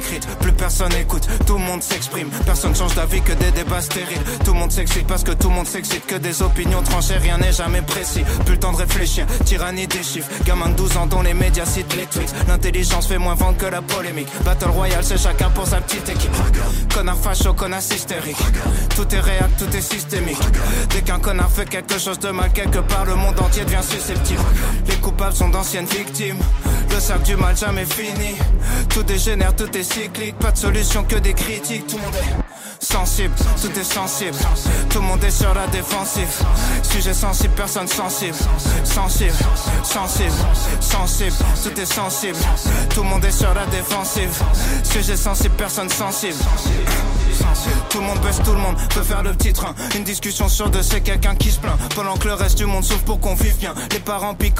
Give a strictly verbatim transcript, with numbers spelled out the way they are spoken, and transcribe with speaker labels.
Speaker 1: écrite, plus personne écoute, tout le monde s'exprime. Personne change d'avis que des débats stériles. Tout le monde s'excite parce que tout le monde s'excite. Que des opinions tranchées, rien n'est jamais précis. Plus le temps de réfléchir, tyrannie des chiffres. Gamin de douze ans dont les médias citent les tweets. L'intelligence fait moins vendre que la polémique. Battle Royale, c'est chacun pour sa petite équipe. Connard facho, connard hystérique. Tout est réel, tout est systémique. Dès qu'un connard fait quelque chose de mal quelque part, le monde entier devient susceptible. Les coupables sont d'anciennes victimes. Le sac du mal jamais fini. Tout dégénère, tout est cyclique. Pas de solution que des critiques. Tout le monde est sensible, tout est sensible. Tout le monde est sur la défensive. Sujet sensible, personne sensible. Sensible, sensible, sensible. Tout est sensible. Tout le monde est sur la défensive. Sujet sensible, personne sensible. Tout le monde baisse, tout le monde peut faire le petit train. Une discussion sur deux, c'est quelqu'un qui se plaint. Pendant que le reste du monde souffre pour qu'on vive bien. Les parents piquent